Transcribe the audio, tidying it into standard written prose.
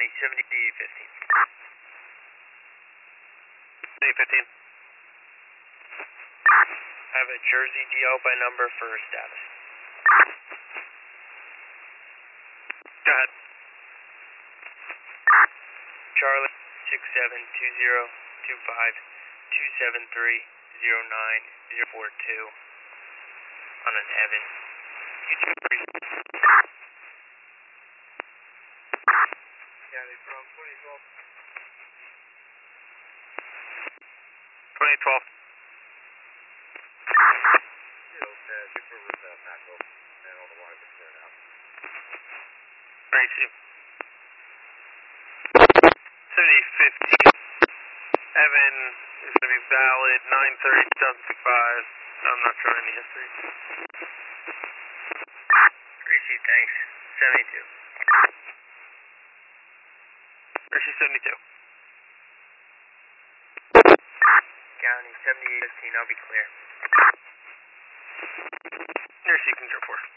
County 7015. 7015. I have a Jersey DL by number for status. Go ahead. Charlie 67202527309042 on an Evan. County from 2012. 2012. Super with Macro and all the wires are cleared out. Alright, see. 7015. Evan is going to be valid 9/30/2005. I'm not showing any history. Receive, thanks. 72. Receive 72. County 7815, I'll be clear. Receive control 4.